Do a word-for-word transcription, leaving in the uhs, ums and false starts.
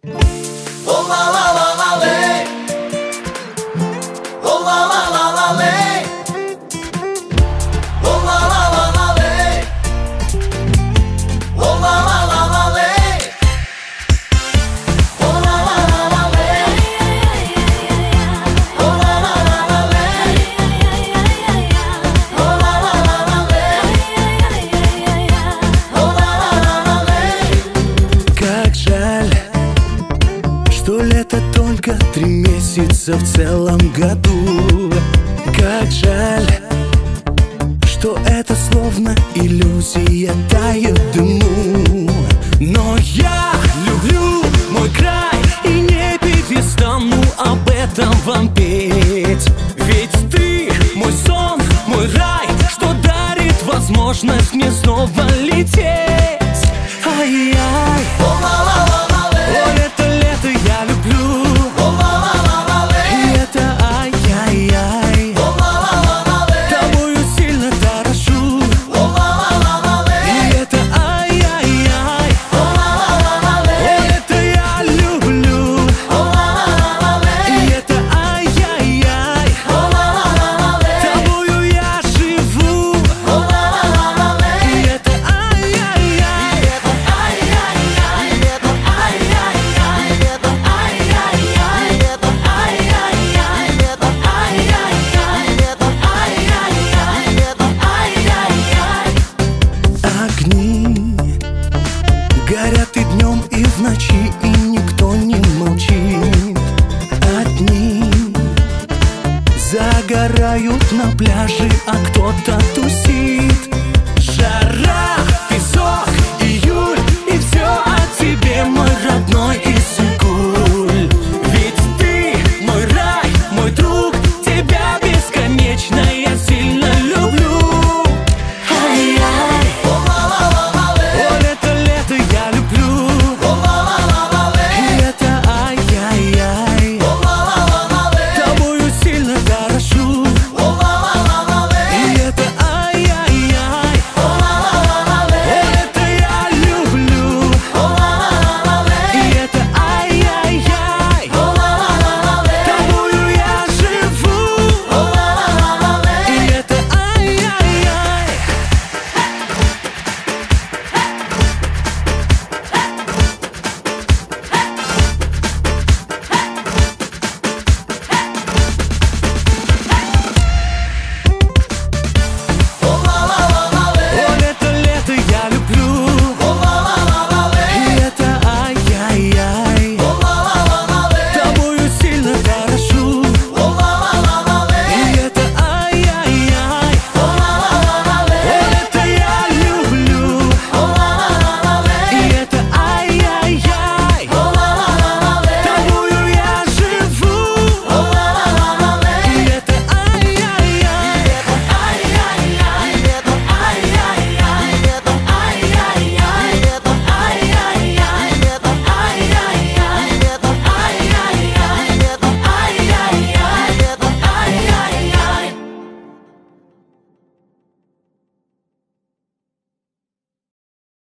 Три месяца в целом году. Как жаль, что это словно иллюзия тает в дыму. Но я люблю мой край и не перестану об этом вам петь. Ведь ты мой сон, мой рай, что дарит возможность мне снова лететь. Ай-яй, о, лето, лето я люблю. Горят и днем, и в ночи, и никто не молчит. Одни загорают на пляже, а кто-то тусит. Жара